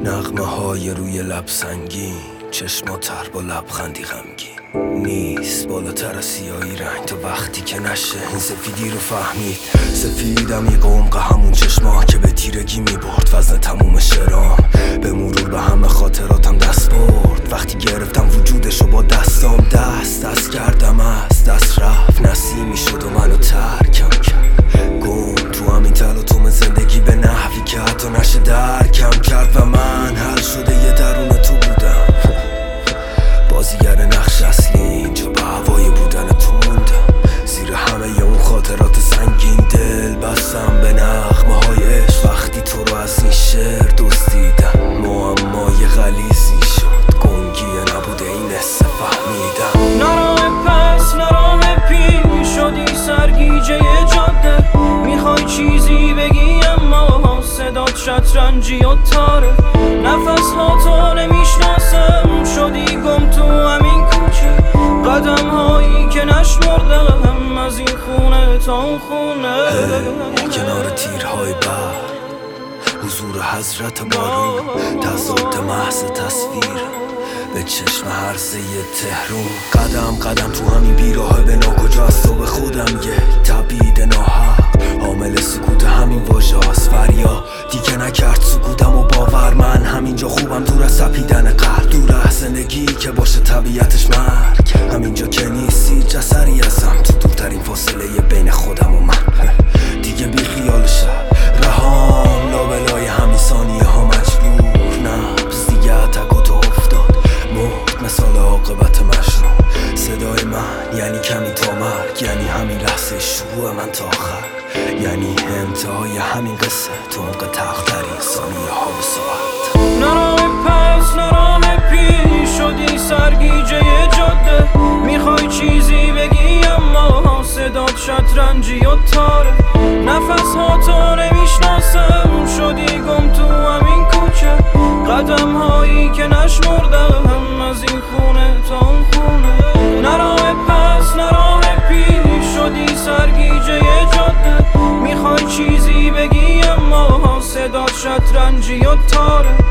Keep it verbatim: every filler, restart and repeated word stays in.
نغمه های روی لب سنگین، چشما تر با لبخندی غمگین. نیست بالاتر از سیاهی رنگ تا وقتی که نشه این سفیدی رو فهمید. سفیدم یه عمق همون چشما که به تیرگی میبرد وزن تموم شرام. به مرور به همه خاطراتم دست برد وقتی گرفتم وجودشو با دستام. دست دست کردم از دست رفت، نسیمی شد و منو ترکم کرد. گم تو همین تلاطم زندگی به نحوی که حتی نشه درکم کرد. و من حل شده یه درون تو بودم، بازیگر نقش اصلی اینجا به هوای بودن تو موندم. زیر همه اون خاطرات سنگین دل بستم به نغمه های عشق. وقتی تو رو از این شعر دزدیدم معمای غلیظی شد، گنگیه نبوده این حس فهمیدم. نراه پس نراه پیش شدی سرگیجه جاده. میخوای چیزی بگی اما صدات شطرنجی و تاره. نفس ها تو نمیشناسم، شدی گم تو همین کوچه. قدم هایی که نشمردم از این خونه تا اون خونه. کنار تیرهای بر حضور حضرت بارون، تضاد محض تصویر به چشم هرزه تهرون. قدم قدم تو همین بیراه به ناکجا از تو به خودم یه تبعید ناحق. حامل سکوت همین واژه هاست فریاد دیگه نکرد سکوتم و باور. من همینجا خوبم دور از سپیدن قلب، دور از زندگی که باشه طبیعتش مرگ. همینجا که نیستی جسری ازم تو دورترین فاصله بین خودم و من. دیگه بی خیال شب رهام لابلای همین ثانیه ها مجبور. نبض دیگه اتک و تو افتاد مرد مثال عاقبت مشروع. صدای من یعنی کمی تا مرگ، یعنی همین لحظه شروع من تا آخر، یعنی انتهای همین قصه تو عمق تلخترین ثانیه ها و ساعت. نراه پس نراه پیش شدی سرگیجه جاده. میخوای چیزی بگی اما صدات شطرنجی و تاره. نفس ها تو نمیشناسم، شدی گم تو همین کوچه. قدم هایی که نشمردم از این خونه تا اون خونه. نراه پس نراه پیش شدی سرگیجه جاده. میخوای چیزی بگی اما صدات شطرنجی و تاره.